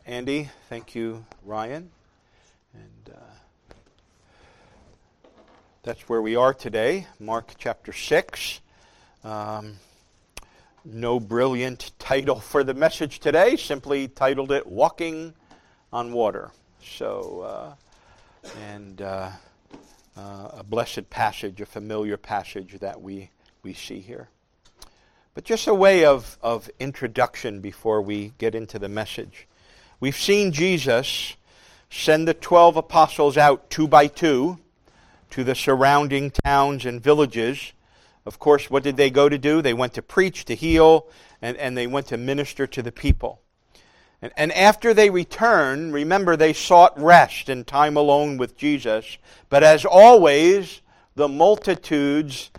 Andy. Thank you, Ryan. And that's where we are today, Mark chapter 6. No brilliant title for the message today, simply titled it Walking on Water. So, a blessed passage, a familiar passage that we see here. But just a way of introduction before we get into the message. We've seen Jesus send the 12 apostles out 2 by 2 to the surrounding towns and villages. Of course, what did they go to do? They went to preach, to heal, and they went to minister to the people. And after they returned, remember, they sought rest and time alone with Jesus. But as always, the multitudes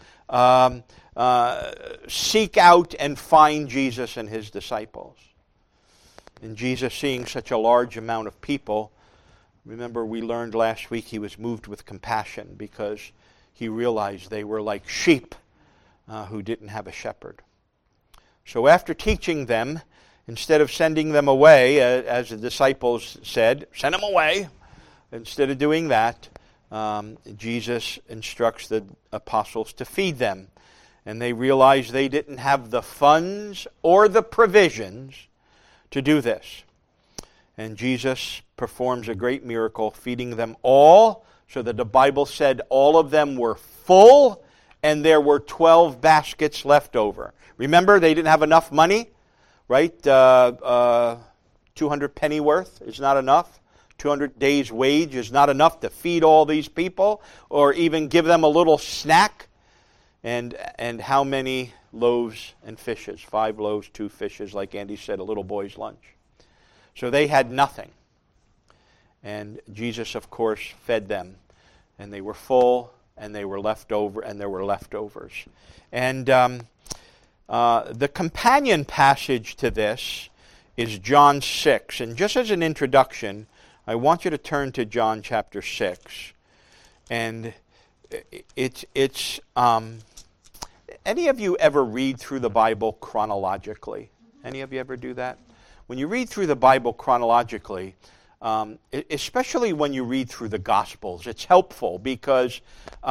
seek out and find Jesus and his disciples. And Jesus, seeing such a large amount of people, remember we learned last week he was moved with compassion because he realized they were like sheep who didn't have a shepherd. So after teaching them, instead of sending them away, as the disciples said, send them away. Instead of doing that, Jesus instructs the apostles to feed them. And they realized they didn't have the funds or the provisions to do this. And Jesus performs a great miracle, feeding them all, so that the Bible said all of them were full, and there were 12 baskets left over. Remember, they didn't have enough money, right? 200 pennyworth is not enough. 200 days' wage is not enough to feed all these people, or even give them a little snack. And how many loaves and fishes? 5 loaves, 2 fishes, like Andy said, a little boy's lunch. So they had nothing. And Jesus, of course, fed them. And they were full, and they were left over, and there were leftovers. And the companion passage to this is John 6. And just as an introduction, I want you to turn to John chapter 6. And it's any of you ever read through the Bible chronologically? Any of you ever do that? When you read through the Bible chronologically, especially when you read through the Gospels, it's helpful because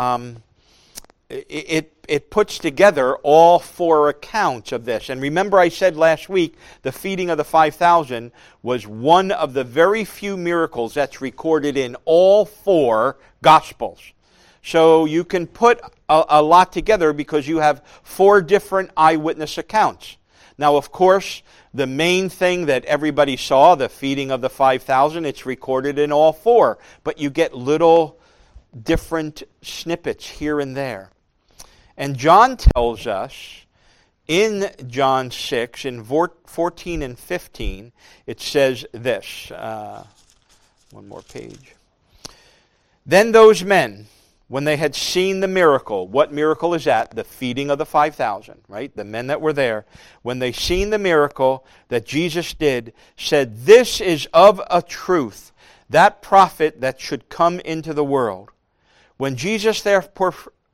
it puts together all 4 accounts of this. And remember I said last week, the feeding of the 5,000 was one of the very few miracles that's recorded in all 4 Gospels. So you can put a lot together because you have 4 different eyewitness accounts. Now, of course, the main thing that everybody saw, the feeding of the 5,000, it's recorded in all 4. But you get little different snippets here and there. And John tells us in John 6, in 14 and 15, it says this. One more page. Then those men, when they had seen the miracle, what miracle is that? The feeding of the 5,000, right? The men that were there. When they seen the miracle that Jesus did, said, "This is of a truth, that prophet that should come into the world." When Jesus therefore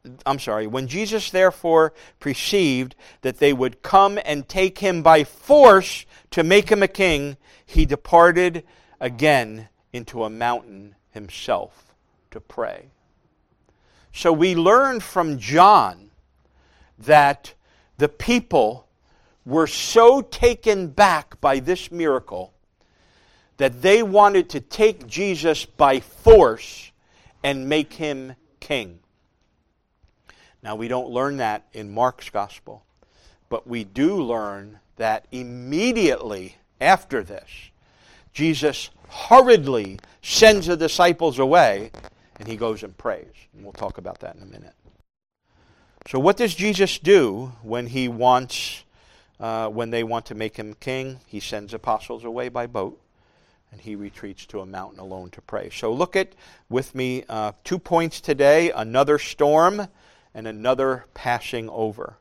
perceived that they would come and take him by force to make him a king, he departed again into a mountain himself to pray. So we learn from John that the people were so taken back by this miracle that they wanted to take Jesus by force and make him king. Now we don't learn that in Mark's gospel, but we do learn that immediately after this, Jesus hurriedly sends the disciples away and he goes and prays. And we'll talk about that in a minute. So what does Jesus do when they want to make him king? He sends apostles away by boat, and he retreats to a mountain alone to pray. So look at, with me, 2 points today, another storm and another passing over.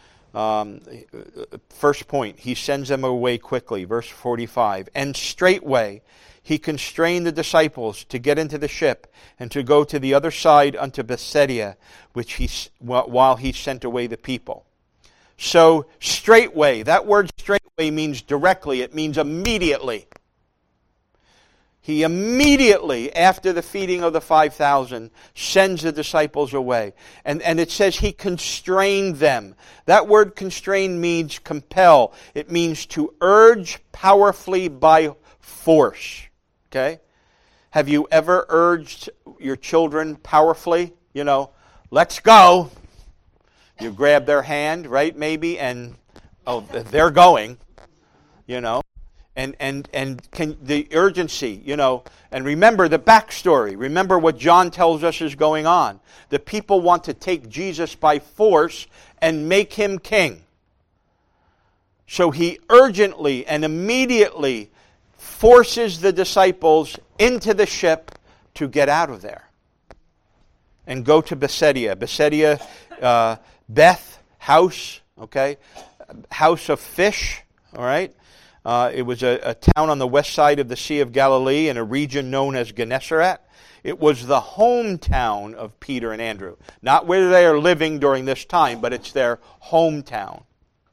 First point, he sends them away quickly, verse 45. And straightway he constrained the disciples to get into the ship and to go to the other side unto Bethsaida, while he sent away the people. So straightway, that word straightway means directly, it means immediately. He immediately, after the feeding of the 5,000, sends the disciples away. And it says he constrained them. That word constrain means compel. It means to urge powerfully by force. Okay? Have you ever urged your children powerfully? Let's go. You grab their hand, right, maybe, and they're going, And can the urgency, and remember the backstory. Remember what John tells us is going on. The people want to take Jesus by force and make him king. So he urgently and immediately forces the disciples into the ship to get out of there and go to Bethsaida. Bethsaida, Beth, house, okay, house of fish, all right. It was a town on the west side of the Sea of Galilee in a region known as Gennesaret. It was the hometown of Peter and Andrew. Not where they are living during this time, but it's their hometown.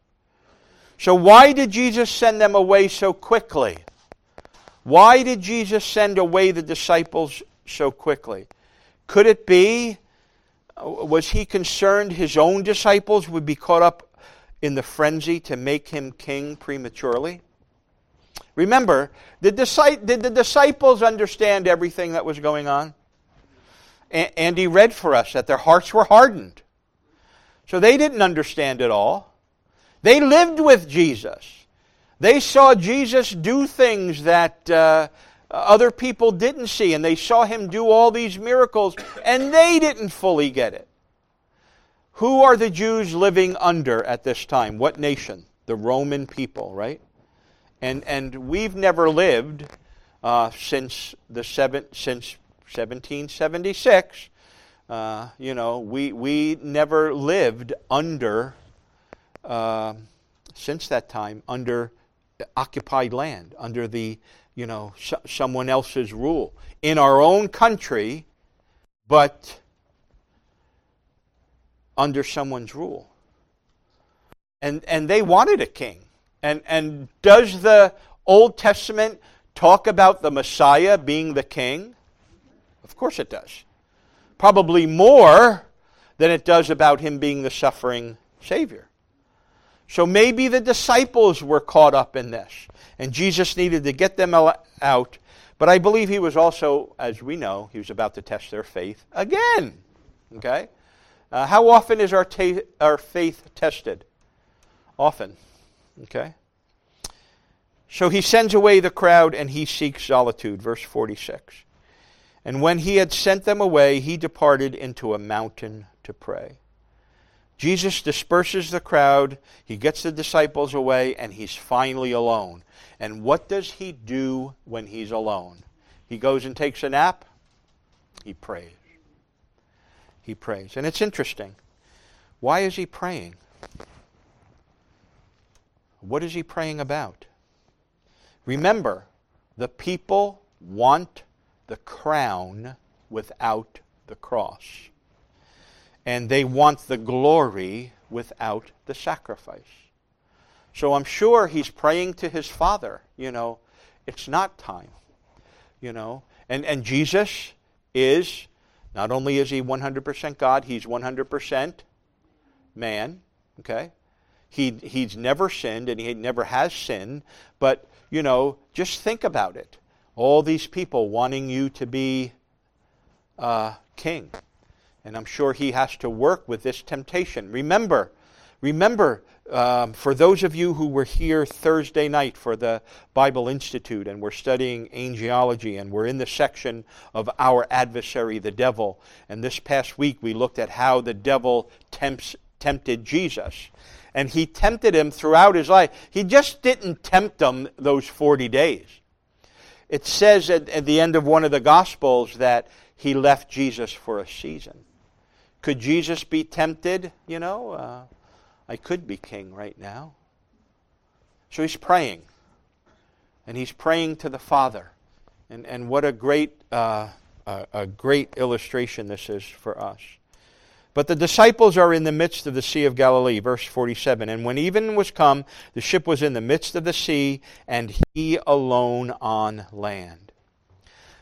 So why did Jesus send them away so quickly? Why did Jesus send away the disciples so quickly? Could it be, was he concerned his own disciples would be caught up in the frenzy to make him king prematurely? Remember, did the disciples understand everything that was going on? Andy read for us that their hearts were hardened. So they didn't understand it all. They lived with Jesus. They saw Jesus do things that other people didn't see, and they saw him do all these miracles, and they didn't fully get it. Who are the Jews living under at this time? What nation? The Roman people, right? And we've never lived since 1776. We never lived under since that time under occupied land, under the someone else's rule in our own country, but under someone's rule. And they wanted a king. And does the Old Testament talk about the Messiah being the king? Of course it does. Probably more than it does about him being the suffering Savior. So maybe the disciples were caught up in this, and Jesus needed to get them out. But I believe he was also, as we know, he was about to test their faith again. Okay? How often is our faith tested? Often. Okay? So he sends away the crowd and he seeks solitude. Verse 46. And when he had sent them away, he departed into a mountain to pray. Jesus disperses the crowd, he gets the disciples away, and he's finally alone. And what does he do when he's alone? He goes and takes a nap? He prays. He prays. And it's interesting. Why is he praying? What is he praying about? Remember, the people want the crown without the cross. And they want the glory without the sacrifice. So I'm sure he's praying to his Father, it's not time. And Jesus is, not only is he 100% God, he's 100% man, okay? He's never sinned, and he never has sinned, but, just think about it. All these people wanting you to be king. And I'm sure he has to work with this temptation. Remember, for those of you who were here Thursday night for the Bible Institute, and we're studying angelology, and we're in the section of our adversary, the devil. And this past week we looked at how the devil tempted Jesus. And he tempted him throughout his life. He just didn't tempt him those 40 days. It says at the end of one of the Gospels that he left Jesus for a season. Could Jesus be tempted? I could be king right now. So he's praying. And he's praying to the Father. And what a great illustration this is for us. But the disciples are in the midst of the Sea of Galilee, verse 47. And when even was come, the ship was in the midst of the sea, and he alone on land.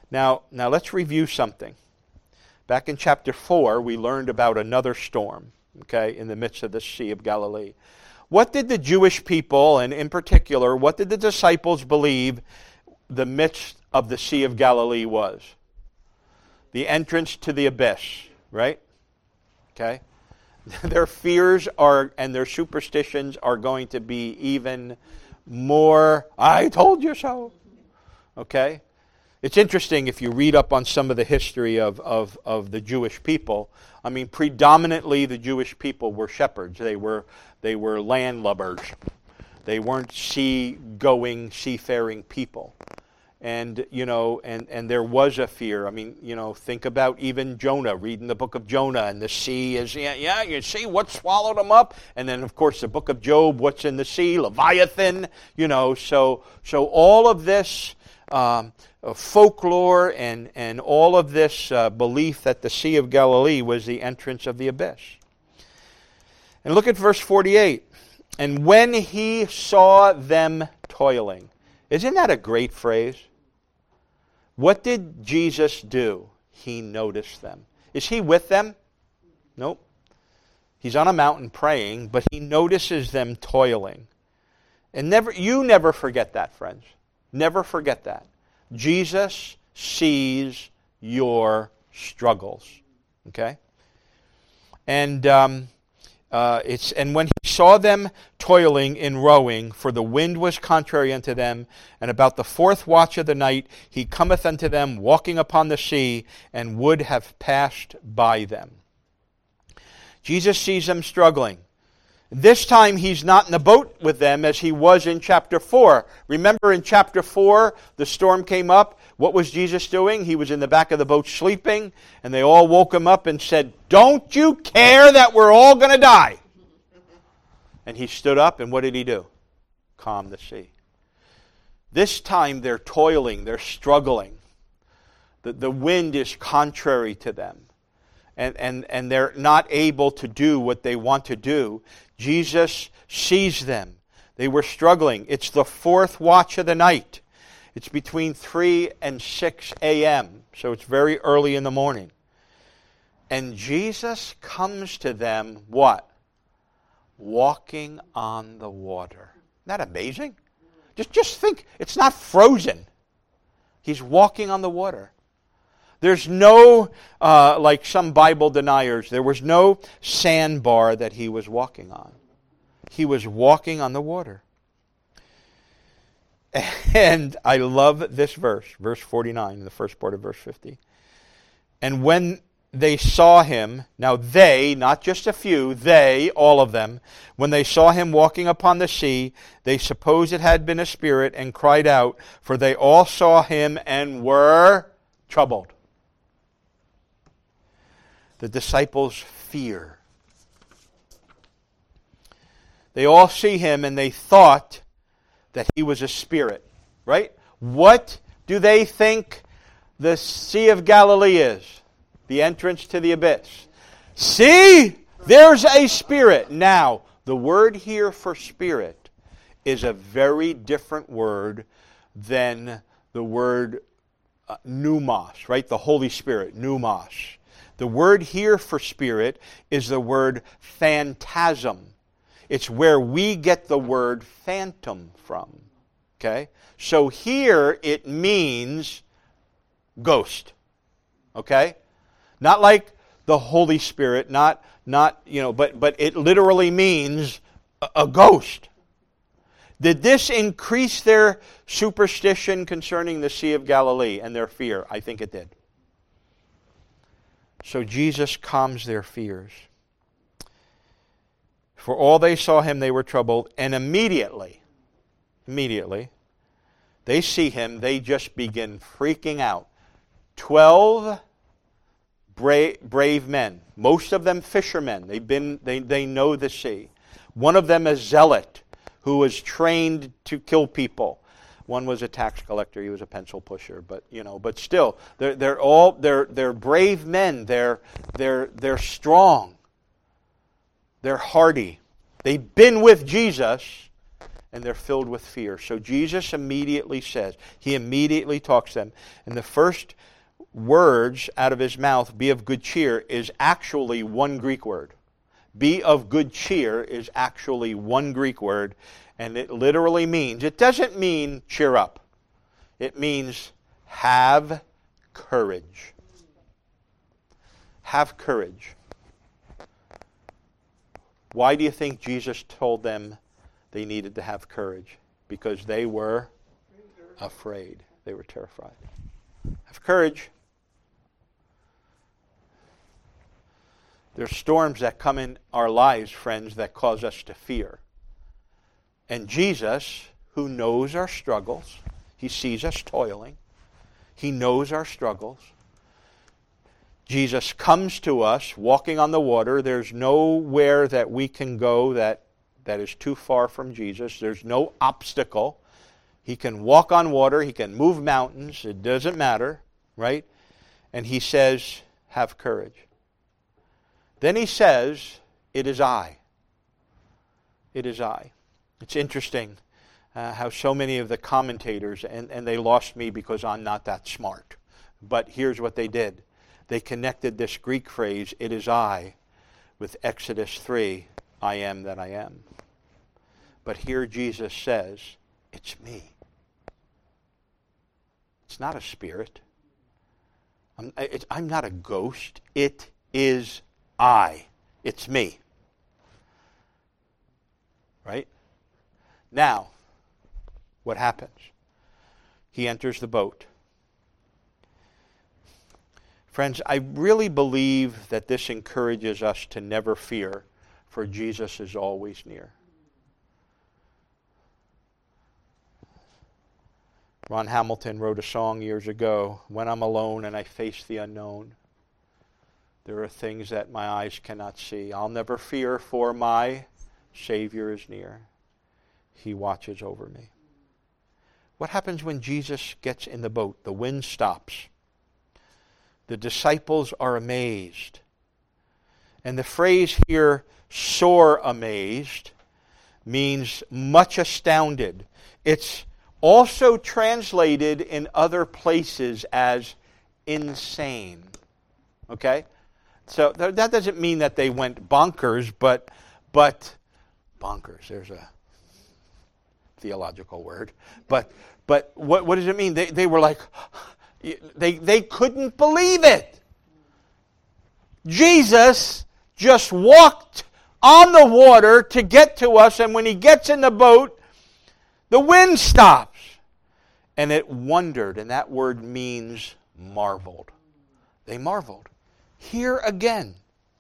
Now let's review something. Back in chapter 4, we learned about another storm, okay, in the midst of the Sea of Galilee. What did the Jewish people, and in particular, what did the disciples believe the midst of the Sea of Galilee was? The entrance to the abyss, right? Okay? Their fears and their superstitions are going to be even more, I told you so. Okay? It's interesting if you read up on some of the history of the Jewish people. I mean, predominantly the Jewish people were shepherds. They were landlubbers. They weren't seafaring people. And, and there was a fear. I mean, think about even Jonah, reading the book of Jonah, and the sea is, you see what swallowed him up? And then, of course, the book of Job, what's in the sea? Leviathan, so all of this folklore and all of this belief that the Sea of Galilee was the entrance of the abyss. And look at verse 48. And when he saw them toiling. Isn't that a great phrase? What did Jesus do? He noticed them. Is he with them? Nope. He's on a mountain praying, but he notices them toiling. And you never forget that, friends. Never forget that. Jesus sees your struggles. Okay? And and when he saw them toiling in rowing, for the wind was contrary unto them, and about the 4th watch of the night he cometh unto them walking upon the sea, and would have passed by them. Jesus sees them struggling. This time he's not in the boat with them as he was in chapter 4. Remember in chapter 4, the storm came up. What was Jesus doing? He was in the back of the boat sleeping, and they all woke him up and said, "Don't you care that we're all going to die?" And he stood up, and what did he do? Calm the sea. This time they're toiling, they're struggling. The wind is contrary to them. And they're not able to do what they want to do. Jesus sees them. They were struggling. It's the 4th watch of the night. It's between 3 and 6 a.m., so it's very early in the morning. And Jesus comes to them, what? Walking on the water. Isn't that amazing? Just think, it's not frozen. He's walking on the water. There's no, like some Bible deniers, there was no sandbar that he was walking on. He was walking on the water. And I love this verse 49, the first part of verse 50. And when they saw him, now they, not just a few, they, all of them, when they saw him walking upon the sea, they supposed it had been a spirit and cried out, for they all saw him and were troubled. The disciples fear. They all see him and they thought that he was a spirit, right? What do they think the Sea of Galilee is? The entrance to the abyss. See, there's a spirit. Now, the word here for spirit is a very different word than the word pneumos, right? The Holy Spirit, pneumos. The word here for spirit is the word phantasm. It's where we get the word phantom from. Okay? So here it means ghost. Okay? Not like the Holy Spirit, not but it literally means a ghost. Did this increase their superstition concerning the Sea of Galilee and their fear? I think it did. So Jesus calms their fears. For all they saw him, they were troubled, and immediately, they see him, they just begin freaking out. 12 brave men, most of them fishermen. They know the sea. One of them a zealot who was trained to kill people. One was a tax collector. He was a pencil pusher. But still, they're brave men. They're strong. They're hardy. They've been with Jesus, and they're filled with fear. So Jesus immediately says, he immediately talks to them. And the first words out of his mouth, be of good cheer, is actually one Greek word. Be of good cheer is actually one Greek word, and it literally means, it doesn't mean cheer up. It means have courage. Have courage. Why do you think Jesus told them they needed to have courage? Because they were afraid. They were terrified. Have courage. There's storms that come in our lives, friends, that cause us to fear. And Jesus, who knows our struggles, he sees us toiling. He knows our struggles. Jesus comes to us walking on the water. There's nowhere that we can go that is too far from Jesus. There's no obstacle. He can walk on water. He can move mountains. It doesn't matter, right? And he says, have courage. Then he says, it is I. It is I. It's interesting how so many of the commentators, and they lost me because I'm not that smart, but here's what they did. They connected this Greek phrase, it is I, with Exodus 3, I am that I am. But here Jesus says, it's me. It's not a spirit. I'm not a ghost. It is I. It's me. Right? Now, what happens? He enters the boat. Friends, I really believe that this encourages us to never fear, for Jesus is always near. Ron Hamilton wrote a song years ago, when I'm alone and I face the unknown, there are things that my eyes cannot see. I'll never fear, for my Savior is near. He watches over me. What happens when Jesus gets in the boat? The wind stops. The disciples are amazed. And the phrase here, sore amazed, means much astounded. It's also translated in other places as insane. Okay? So that doesn't mean that they went bonkers, but bonkers, there's a theological word. But what does it mean? They were like, they couldn't believe it. Jesus just walked on the water to get to us, and when he gets in the boat, the wind stops. And it wondered, and that word means marveled. They marveled. Here again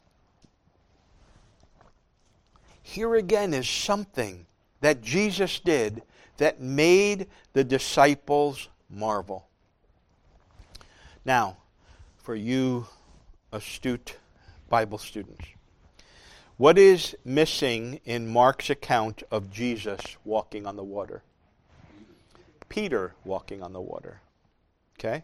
is something that Jesus did that made the disciples marvel. Now, for you astute Bible students, what is missing in Mark's account of Jesus walking on the water? Peter walking on the water. Okay?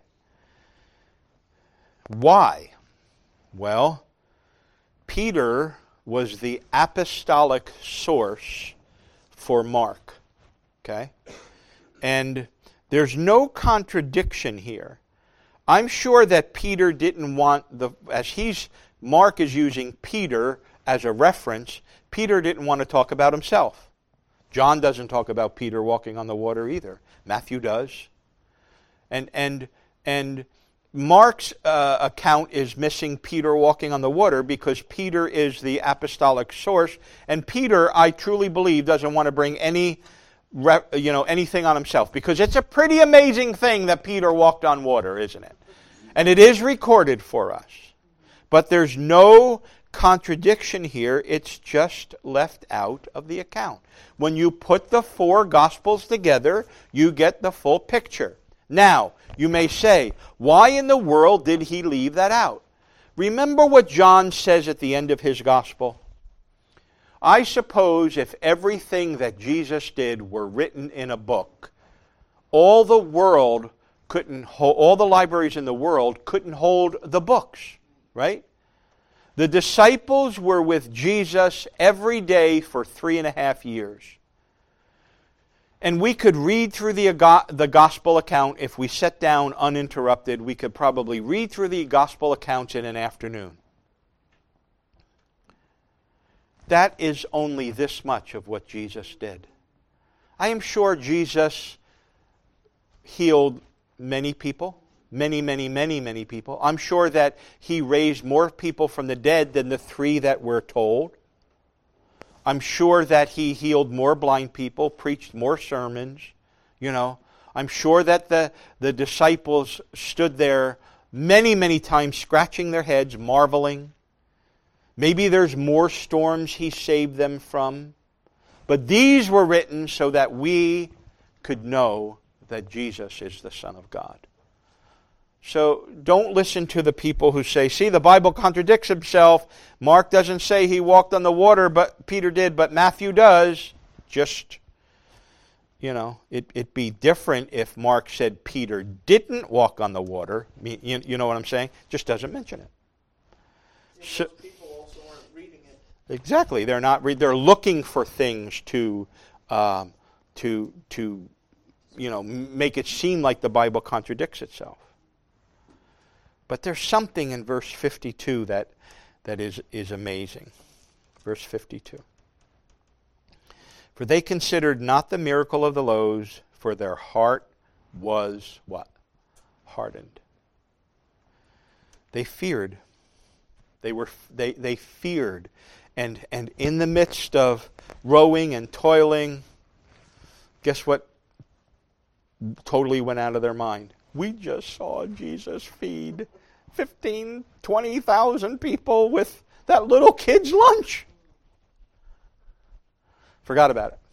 Why? Well, Peter was the apostolic source for Mark. Okay? And there's no contradiction here. I'm sure that Peter didn't want Mark is using Peter as a reference. Peter didn't want to talk about himself. John doesn't talk about Peter walking on the water either. Matthew does. And Mark's account is missing Peter walking on the water because Peter is the apostolic source, and Peter, I truly believe, doesn't want to bring anything on himself, because it's a pretty amazing thing that Peter walked on water, isn't it? And it is recorded for us. But there's no contradiction here. It's just left out of the account. When you put the four Gospels together, you get the full picture. Now, you may say, why in the world did he leave that out? Remember what John says at the end of his Gospel? I suppose if everything that Jesus did were written in a book, all the libraries in the world couldn't hold the books, right? The disciples were with Jesus every day for 3.5 years. And we could read through the gospel account, if we sat down uninterrupted, we could probably read through the gospel accounts in an afternoon. That is only this much of what Jesus did. I am sure Jesus healed many people, many people. I'm sure that He raised more people from the dead than the 3 that we're told. I'm sure that He healed more blind people, preached more sermons. I'm sure that the disciples stood there many times scratching their heads, marveling. Maybe there's more storms He saved them from. But these were written so that we could know that Jesus is the Son of God. So don't listen to the people who say, see, the Bible contradicts Himself. Mark doesn't say He walked on the water, but Peter did, but Matthew does. Just, it'd be different if Mark said Peter didn't walk on the water. You know what I'm saying? Just doesn't mention it. So, people also aren't reading it. Exactly. They're not. They're looking for things to make it seem like the Bible contradicts itself. But there's something in verse 52 that is amazing. Verse 52. For they considered not the miracle of the loaves, for their heart was what? Hardened. They feared. They feared. And in the midst of rowing and toiling, guess what totally went out of their mind? We just saw Jesus feed 15,000, 20,000 people with that little kid's lunch. Forgot about it.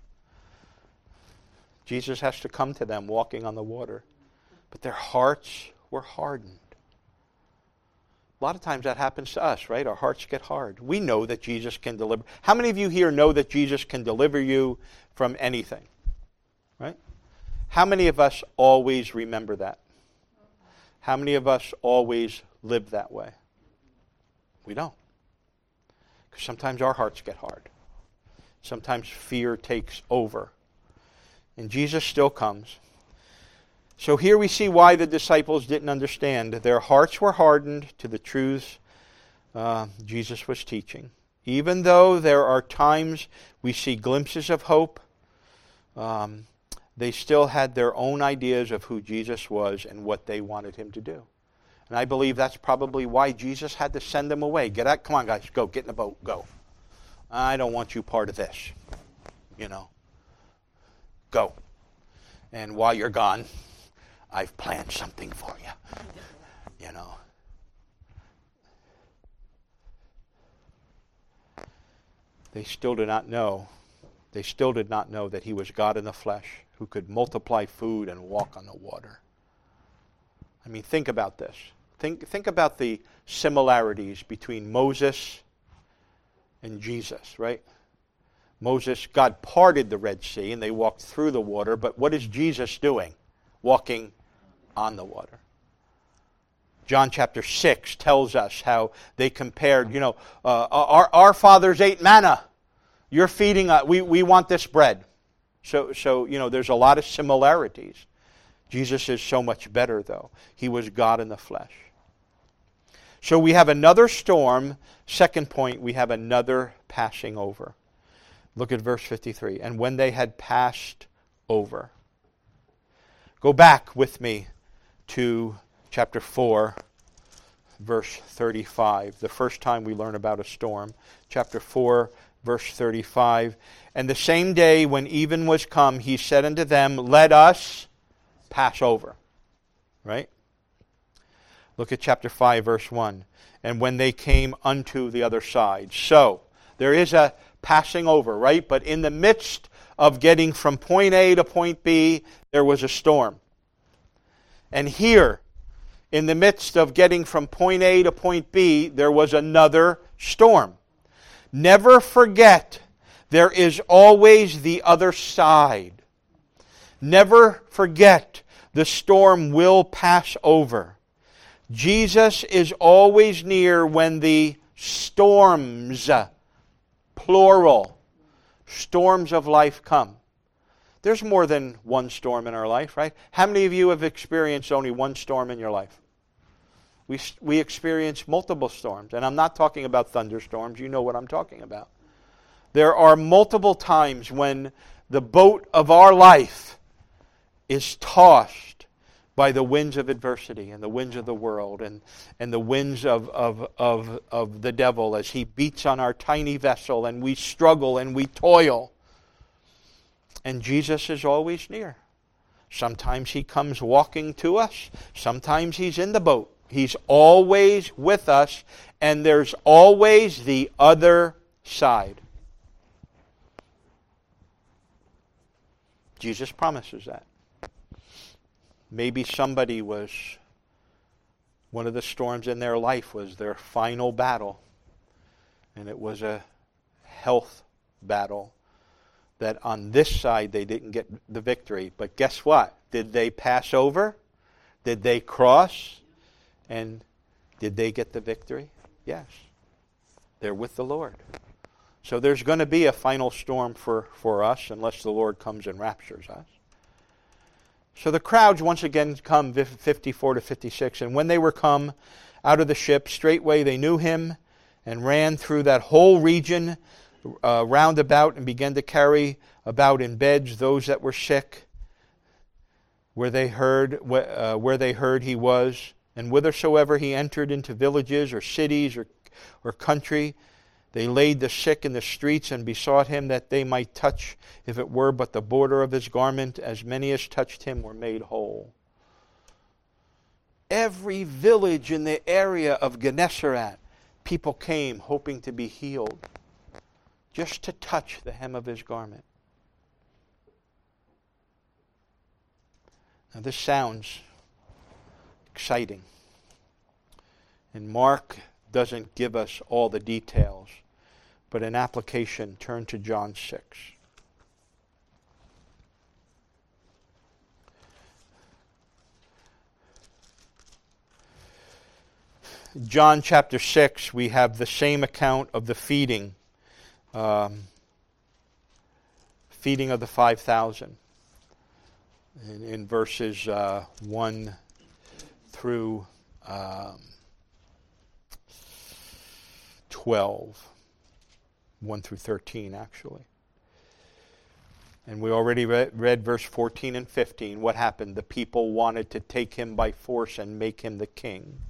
Jesus has to come to them walking on the water. But their hearts were hardened. A lot of times that happens to us, right? Our hearts get hard. We know that Jesus can deliver. How many of you here know that Jesus can deliver you from anything? Right? How many of us always remember that? How many of us always live that way? We don't. Because sometimes our hearts get hard. Sometimes fear takes over. And Jesus still comes. So here we see why the disciples didn't understand. Their hearts were hardened to the truths Jesus was teaching. Even though there are times we see glimpses of hope, they still had their own ideas of who Jesus was and what they wanted Him to do. And I believe that's probably why Jesus had to send them away. Get out, come on guys, go, get in the boat, go. I don't want you part of this. Go. And while you're gone, I've planned something for you. They still did not know. They still did not know that He was God in the flesh who could multiply food and walk on the water. I mean, think about this. Think about the similarities between Moses and Jesus, right? Moses, God parted the Red Sea and they walked through the water, but what is Jesus doing? Walking on the water. John chapter 6 tells us how they compared, our fathers ate manna. You're feeding us. We want this bread. So there's a lot of similarities. Jesus is so much better, though. He was God in the flesh. So we have another storm. Second point, we have another passing over. Look at verse 53. And when they had passed over. Go back with me to chapter 4, verse 35. The first time we learn about a storm. Chapter 4, verse 35. And the same day when even was come, He said unto them, let us pass over. Right? Look at chapter 5, verse 1. And when they came unto the other side. So, there is a passing over, right? But in the midst of getting from point A to point B, there was a storm. And here, in the midst of getting from point A to point B, there was another storm. Never forget, there is always the other side. Never forget, the storm will pass over. Jesus is always near when the storms, plural, storms of life come. There's more than one storm in our life, right? How many of you have experienced only one storm in your life? We experience multiple storms, and I'm not talking about thunderstorms. You know what I'm talking about. There are multiple times when the boat of our life is tossed by the winds of adversity and the winds of the world and the winds of the devil as he beats on our tiny vessel, and we struggle and we toil. And Jesus is always near. Sometimes he comes walking to us. Sometimes he's in the boat. He's always with us, and there's always the other side. Jesus promises that. Maybe somebody was, one of the storms in their life was their final battle, and it was a health battle that on this side they didn't get the victory. But guess what? Did they pass over? Did they cross? And did they get the victory? Yes. They're with the Lord. So there's going to be a final storm for us unless the Lord comes and raptures us. So the crowds once again come, 54 to 56. And when they were come out of the ship, straightway they knew him and ran through that whole region round about and began to carry about in beds those that were sick, where they heard he was. And whithersoever he entered into villages or cities or country, they laid the sick in the streets and besought him that they might touch, if it were but the border of his garment. As many as touched him were made whole. Every village in the area of Gennesaret, people came hoping to be healed, just to touch the hem of his garment. Now this sounds exciting. And Mark doesn't give us all the details, but in application, turn to John 6. John chapter 6, we have the same account of the feeding of the 5,000. In verses 1 through 12. 1 through 13, actually. And we already read verse 14 and 15. What happened? The people wanted to take him by force and make him the king.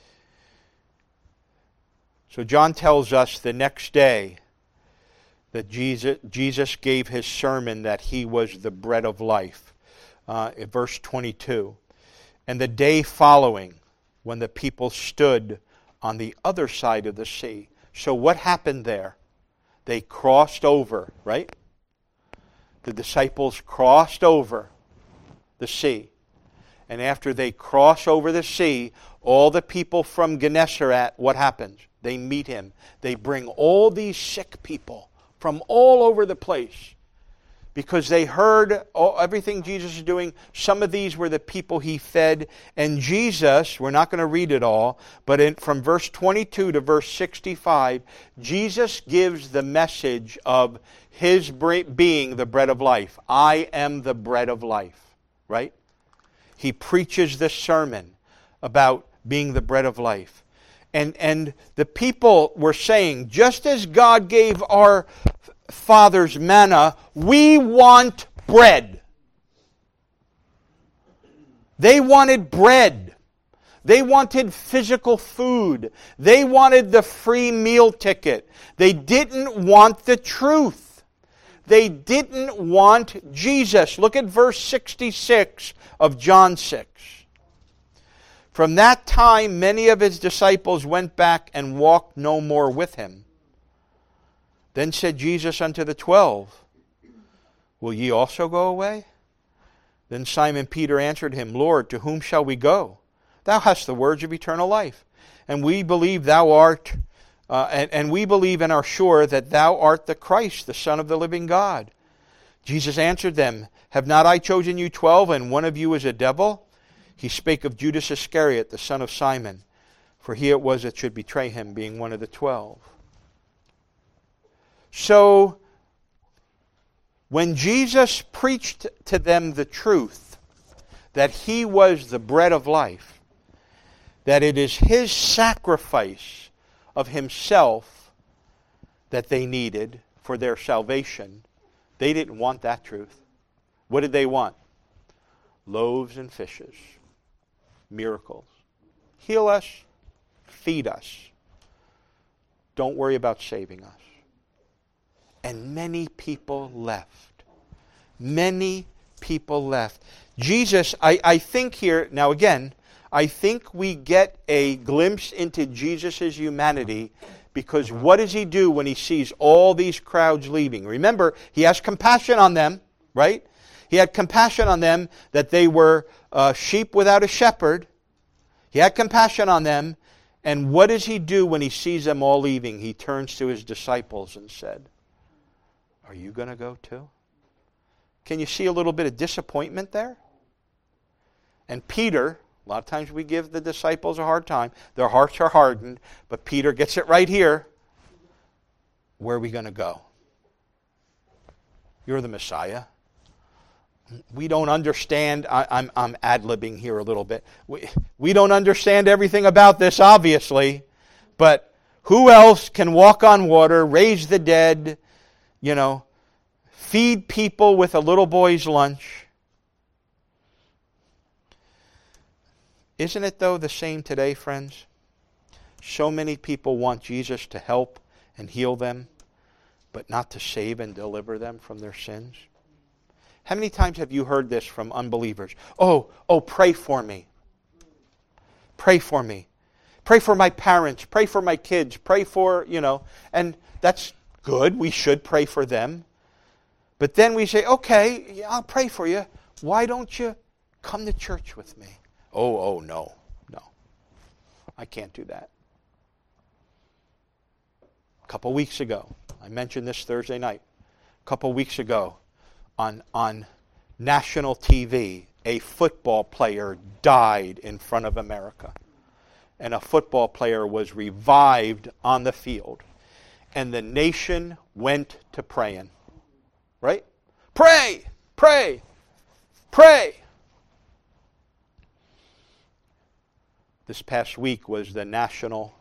So John tells us the next day that Jesus gave his sermon that he was the bread of life. In verse 22. And the day following, when the people stood on the other side of the sea. So what happened there? They crossed over, right? The disciples crossed over the sea. And after they cross over the sea, all the people from Gennesaret, what happens? They meet him. They bring all these sick people from all over the place because they heard everything Jesus is doing. Some of these were the people he fed. And Jesus, we're not going to read it all, but from verse 22 to verse 65, Jesus gives the message of his being the bread of life. I am the bread of life, right? He preaches this sermon about being the bread of life. And the people were saying, just as God gave our fathers manna, we want bread. They wanted bread. They wanted physical food. They wanted the free meal ticket. They didn't want the truth. They didn't want Jesus. Look at verse 66 of John 6. From that time, many of his disciples went back and walked no more with him. Then said Jesus unto the 12, Will ye also go away? Then Simon Peter answered him, Lord, to whom shall we go? Thou hast the words of eternal life. And we believe thou art, and we believe and are sure that thou art the Christ, the Son of the living God. Jesus answered them, Have not I chosen you 12, and one of you is a devil? He spake of Judas Iscariot, the son of Simon, for he it was that should betray him, being one of the 12. So, When Jesus preached to them the truth, that He was the bread of life, that it is His sacrifice of Himself that they needed for their salvation, they didn't want that truth. What did they want? Loaves and fishes, miracles. Heal us, feed us. Don't worry about saving us. And many people left. Many people left. Jesus, I think here, now again, I think we get a glimpse into Jesus' humanity because what does He do when He sees all these crowds leaving? Remember, He has compassion on them, right? He had compassion on them that they were sheep without a shepherd. He had compassion on them. And what does He do when He sees them all leaving? He turns to His disciples and said, "Are you going to go too?" Can you see a little bit of disappointment there? And Peter, a lot of times we give the disciples a hard time. Their hearts are hardened. But Peter gets it right here. Where are we going to go? You're the Messiah. We don't understand. I'm ad-libbing here a little bit. We don't understand everything about this, obviously. But who else can walk on water, raise the dead, feed people with a little boy's lunch? Isn't it, though, the same today, friends? So many people want Jesus to help and heal them, but not to save and deliver them from their sins. How many times have you heard this from unbelievers? Oh, pray for me. Pray for me. Pray for my parents. Pray for my kids. Pray for, and that's good. We should pray for them. But then we say, okay, yeah, I'll pray for you. Why don't you come to church with me? Oh, no. I can't do that. A couple weeks ago, I mentioned this Thursday night. A couple weeks ago, on national TV, a football player died in front of America. And a football player was revived on the field. And the nation went to praying. Right? Pray! Pray! Pray! This past week was the national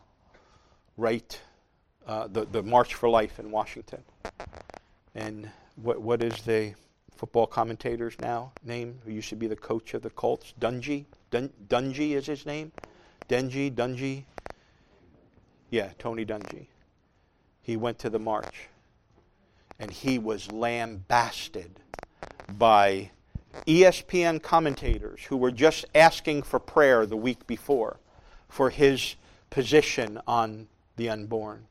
the March for Life in Washington. And what is the football commentator's name, who used to be the coach of the Colts? Dungy? Dungy is his name? Dungy? Yeah, Tony Dungy. He went to the march. And he was lambasted by ESPN commentators who were just asking for prayer the week before for his position on the unborn.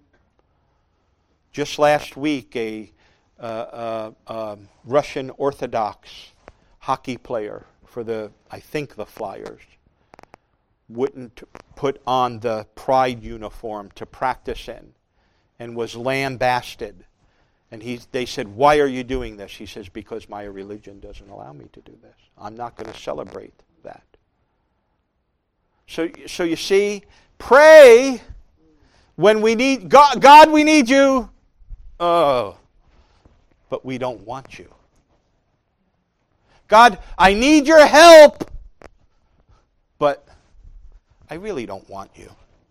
Just last week, a Russian Orthodox hockey player for the Flyers wouldn't put on the pride uniform to practice in and was lambasted. And they said, "Why are you doing this?" He says, "Because my religion doesn't allow me to do this. I'm not going to celebrate that." So you see, pray when we need God. God, we need you. Oh, but we don't want you. God, I need your help, but I really don't want you.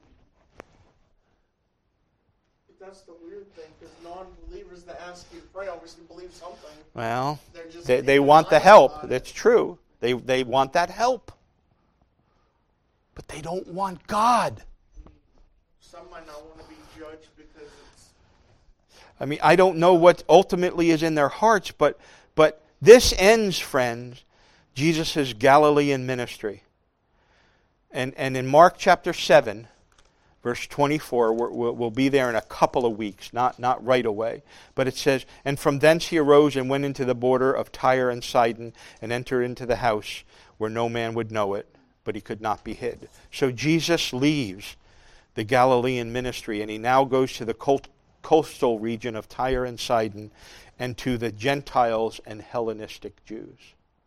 That's the weird thing, because non-believers that ask you to pray obviously believe something. Well, they want the help. That's true. They want that help. But they don't want God. Some might not want to be judged because it's... I don't know what ultimately is in their hearts, but this ends, friends, Jesus' Galilean ministry. And in Mark chapter 7, verse 24, we'll be there in a couple of weeks, not right away. But it says, "And from thence he arose and went into the border of Tyre and Sidon, and entered into the house where no man would know it, but he could not be hid." So Jesus leaves the Galilean ministry, and he now goes to the coastal region of Tyre and Sidon, and to the Gentiles and Hellenistic Jews.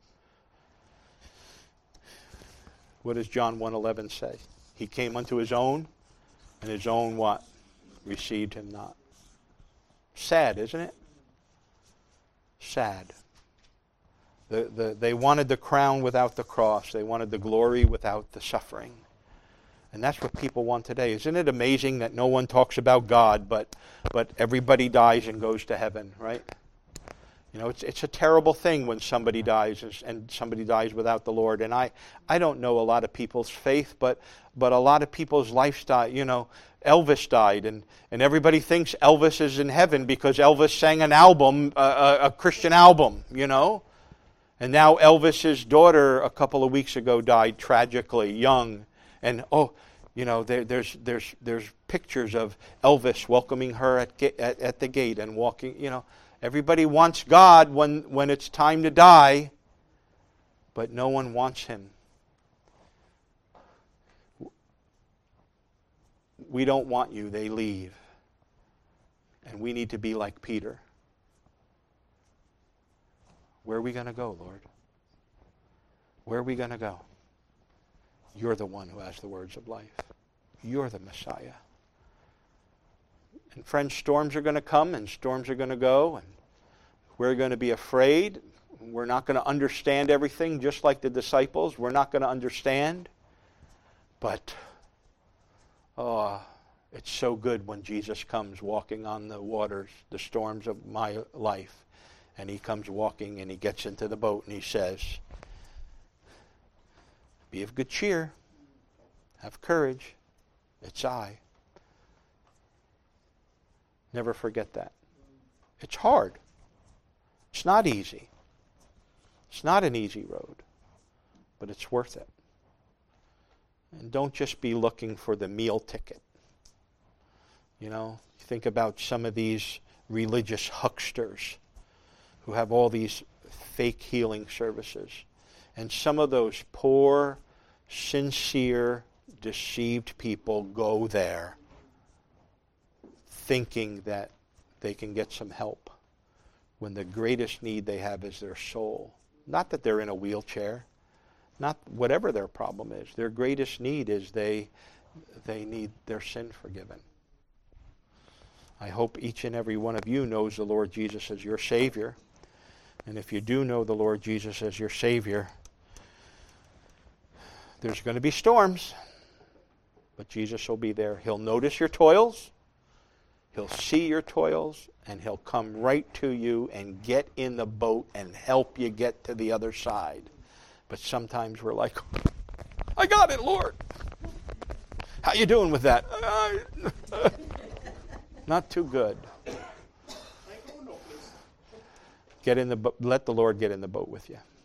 What does John 1:11 say? He came unto his own, and his own what? Received him not. Sad, isn't it? Sad. They wanted the crown without the cross. They wanted the glory without the suffering. And that's what people want today. Isn't it amazing that no one talks about God, but everybody dies and goes to heaven, right? You know, it's a terrible thing when somebody dies and somebody dies without the Lord. And I don't know a lot of people's faith, but a lot of people's lifestyle. You know, Elvis died, and everybody thinks Elvis is in heaven because Elvis sang an album, a Christian album, you know. And now Elvis's daughter a couple of weeks ago died tragically, young. And you know, there's pictures of Elvis welcoming her at the gate and walking. You know, everybody wants God when it's time to die, but no one wants Him. We don't want you. They leave, and we need to be like Peter. Where are we going to go, Lord? Where are we going to go? You're the one who has the words of life. You're the Messiah. And friends, storms are going to come and storms are going to go, and we're going to be afraid. We're not going to understand everything, just like the disciples. We're not going to understand. But, it's so good when Jesus comes walking on the waters, the storms of my life. And He comes walking and He gets into the boat and He says, be of good cheer. Have courage. It's I. Never forget that. It's hard. It's not easy. It's not an easy road. But it's worth it. And don't just be looking for the meal ticket. You know, think about some of these religious hucksters who have all these fake healing services. And some of those poor, sincere, deceived people go there thinking that they can get some help when the greatest need they have is their soul. Not that they're in a wheelchair, not whatever their problem is. Their greatest need is they need their sin forgiven. I hope each and every one of you knows the Lord Jesus as your Savior. And if you do know the Lord Jesus as your Savior, there's going to be storms, but Jesus will be there. He'll notice your toils, He'll see your toils, and He'll come right to you and get in the boat and help you get to the other side. But sometimes we're like, I got it, Lord. How you doing with that? Not too good. Let the Lord get in the boat with you.